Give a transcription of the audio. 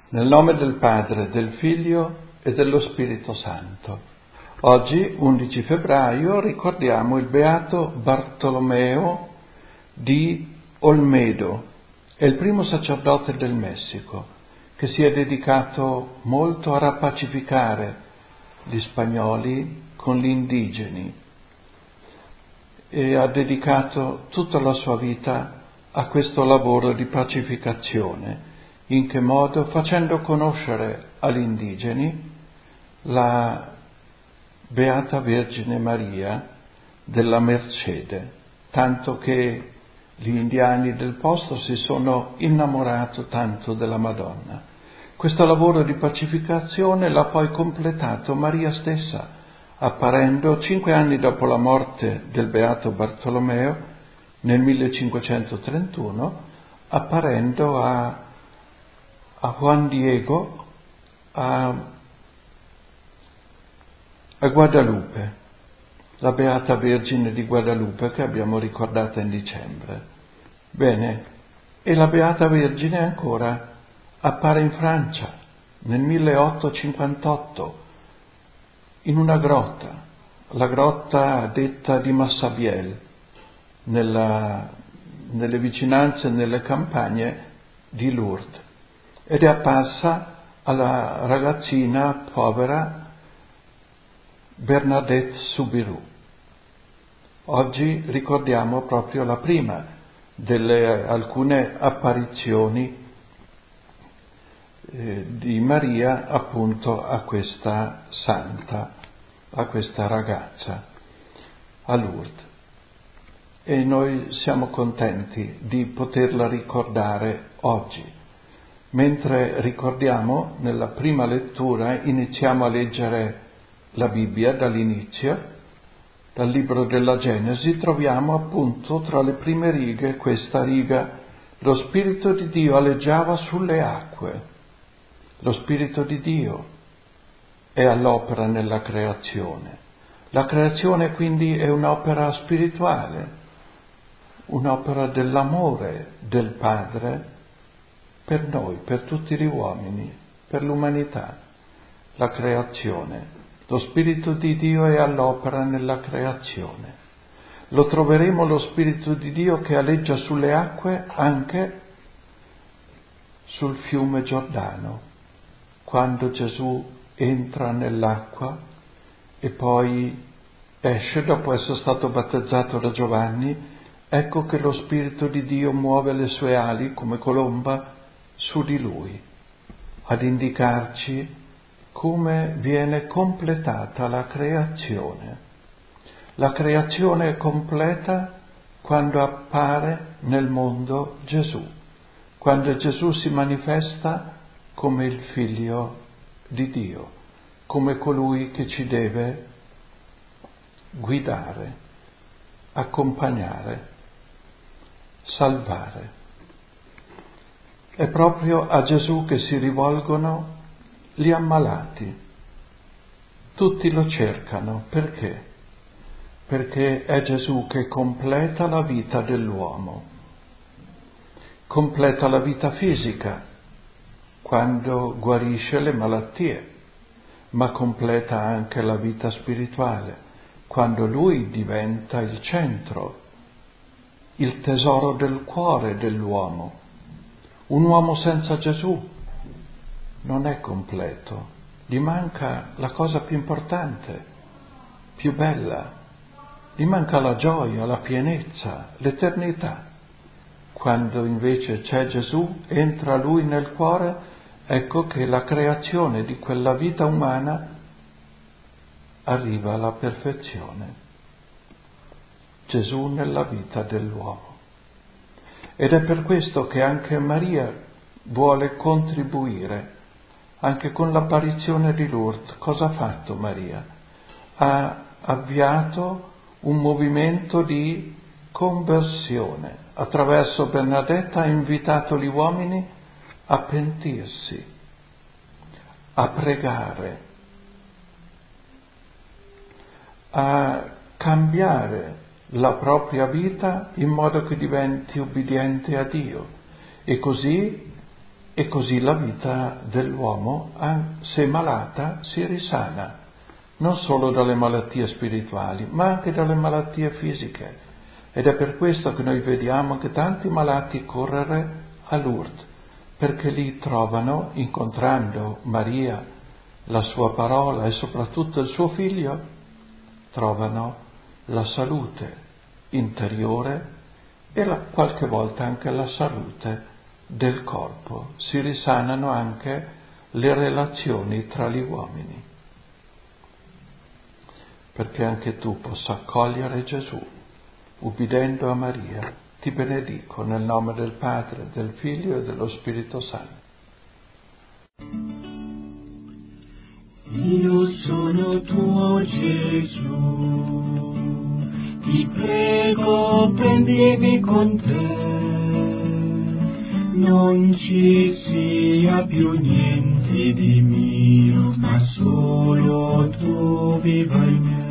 Nel nome del Padre, del Figlio e dello Spirito Santo. Oggi, 11 febbraio, ricordiamo il beato Bartolomeo di Olmedo, è il primo sacerdote del Messico, che si è dedicato molto a rappacificare gli spagnoli con gli indigeni e ha dedicato tutta la sua vita a questo lavoro di pacificazione. In che modo? Facendo conoscere agli indigeni la Beata Vergine Maria della Mercede, tanto che gli indiani del posto si sono innamorati tanto della Madonna. Questo lavoro di pacificazione l'ha poi completato Maria stessa, apparendo 5 anni dopo la morte del beato Bartolomeo, nel 1531, apparendo a Juan Diego a Guadalupe, la Beata Vergine di Guadalupe che abbiamo ricordato in dicembre. Bene, e la Beata Vergine ancora appare in Francia nel 1858 in una grotta, la grotta detta di Massabielle, nelle vicinanze, nelle campagne di Lourdes, ed è apparsa alla ragazzina povera Bernadette Soubirous. Oggi ricordiamo proprio la prima delle alcune apparizioni di Maria appunto a questa santa, a questa ragazza, a Lourdes. E noi siamo contenti di poterla ricordare oggi. Mentre ricordiamo, nella prima lettura iniziamo a leggere la Bibbia dall'inizio, dal libro della Genesi, troviamo appunto tra le prime righe questa riga: lo Spirito di Dio aleggiava sulle acque. Lo Spirito di Dio è all'opera nella creazione. La creazione quindi è un'opera spirituale, un'opera dell'amore del Padre per noi, per tutti gli uomini, per l'umanità, la creazione. Lo Spirito di Dio è all'opera nella creazione. Lo troveremo lo Spirito di Dio che aleggia sulle acque anche sul fiume Giordano, quando Gesù entra nell'acqua e poi esce dopo essere stato battezzato da Giovanni. Ecco che lo Spirito di Dio muove le sue ali come colomba su di lui, ad indicarci come viene completata la creazione. La creazione è completa quando appare nel mondo Gesù, quando Gesù si manifesta come il Figlio di Dio, come colui che ci deve guidare, accompagnare, salvare. È proprio a Gesù che si rivolgono gli ammalati. Tutti lo cercano. Perché? Perché è Gesù che completa la vita dell'uomo. Completa la vita fisica, quando guarisce le malattie, ma completa anche la vita spirituale, quando Lui diventa il centro, il tesoro del cuore dell'uomo. Un uomo senza Gesù non è completo, gli manca la cosa più importante, più bella, gli manca la gioia, la pienezza, l'eternità. Quando invece c'è Gesù, entra Lui nel cuore, ecco che la creazione di quella vita umana arriva alla perfezione. Gesù nella vita dell'uomo. Ed è per questo che anche Maria vuole contribuire, anche con l'apparizione di Lourdes. Cosa ha fatto Maria? Ha avviato un movimento di conversione. Attraverso Bernadetta ha invitato gli uomini a pentirsi, a pregare, a cambiare la propria vita in modo che diventi ubbidiente a Dio, e così E così la vita dell'uomo, se malata, si risana, non solo dalle malattie spirituali, ma anche dalle malattie fisiche. Ed è per questo che noi vediamo che tanti malati correre a Lourdes, perché lì trovano, incontrando Maria, la sua parola e soprattutto il suo figlio, trovano la salute interiore e qualche volta anche la salute del corpo. Si risanano anche le relazioni tra gli uomini, perché anche tu possa accogliere Gesù, ubbidendo a Maria. Ti benedico nel nome del Padre, del Figlio e dello Spirito Santo. Io sono tuo Gesù, ti prego prendimi con te, non ci sia più niente di mio, ma solo tu viva in me.